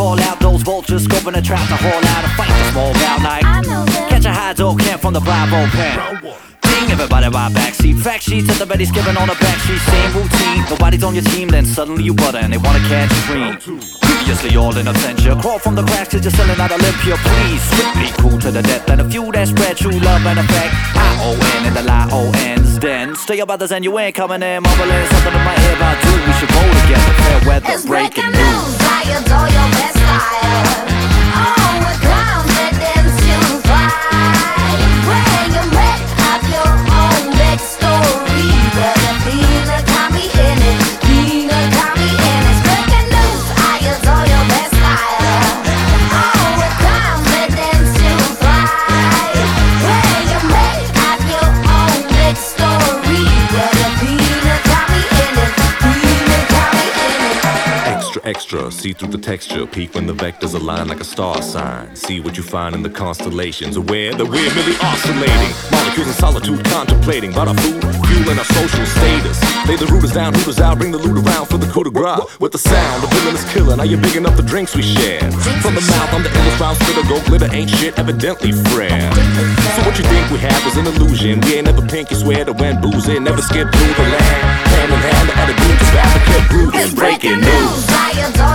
call out those vultures, scoping a trap to haul out and fight the small bout night. Catch a high dog camp from the Bravo pen. Ding, everybody by backseat. Fact sheets at the ready, skipping on the backseat. Same routine, nobody's on your team, then suddenly you butter and they wanna catch a dream. Previously all in absentia, crawl from the cracks cause you're selling out Olympia. Please, strictly cool to the death, and a few that spread true love and affect. I-O-N and the lie-O-N's. Then stay up others and you ain't coming in mumbling something in my ear about dude, we should go together. Fair weather, It's breaking breaking news. I adore your best style. Oh, with confidence you fly. When you make up your own backstory, but the feeling got me in it. Feeling got me in it. It's breaking news. I adore your best style. Oh, with confidence you fly. When you make up your own backstory, but the feeling got me in it. Feeling got me in it. Extra, see through the texture. Peak when the vectors align like a star sign. See what you find in the constellations. Aware that we're merely oscillating. Molecules in solitude contemplating about our food, fuel, and our social status. Lay the rooters down, hooters out, bring the loot around for the coup de grace. With the sound, the villain is killer. Now you're big enough the drinks we share. From the mouth, I'm the illest round spitter. Go glitter, ain't shit, evidently friend. So what you think we have is an illusion. We ain't never pinky swear that when boozing, never skip through the land. Hand in hand, the attitude is rapid, kept grooving. It's breaking news. I adore